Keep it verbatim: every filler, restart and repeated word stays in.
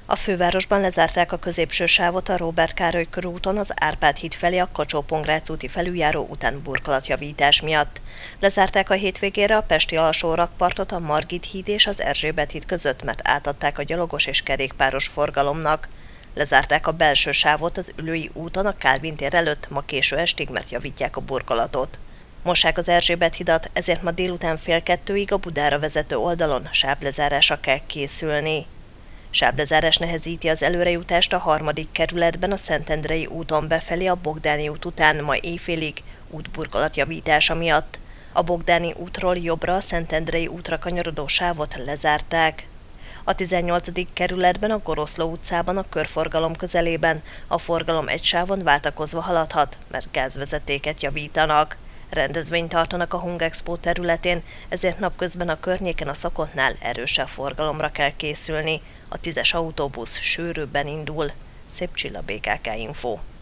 A fővárosban lezárták a középső sávot a Róbert Károly körúton az Árpád híd felé a Kacsó-Pongrác úti felüljáró után burkolatjavítás miatt. Lezárták a hétvégére a pesti alsó rakpartot a Margit híd és az Erzsébet híd között, mert átadták a gyalogos és kerékpáros forgalomnak. Lezárták a belső sávot az Üllői úton a Kálvin tér előtt ma késő estig, mert javítják a burkolatot. Mossák az Erzsébet hidat, ezért ma délután fél kettőig a Budára vezető oldalon sáblezárásra kell készülni. Sáblezárás nehezíti az előrejutást a harmadik kerületben a Szentendrei úton befelé a Bogdáni út után ma éjfélig útburkolatjavítása miatt. A Bogdáni útról jobbra a Szentendrei útra kanyarodó sávot lezárták. A tizennyolcadik kerületben a Goroszló utcában a körforgalom közelében a forgalom egy sávon váltakozva haladhat, mert gázvezetéket javítanak. Rendezvényt tartanak a Hungexpo területén, ezért napközben a környéken a Szakontnál erősebb forgalomra kell készülni. A tízes autóbusz sűrűbben indul. Szép Csilla, bé ká ká Info.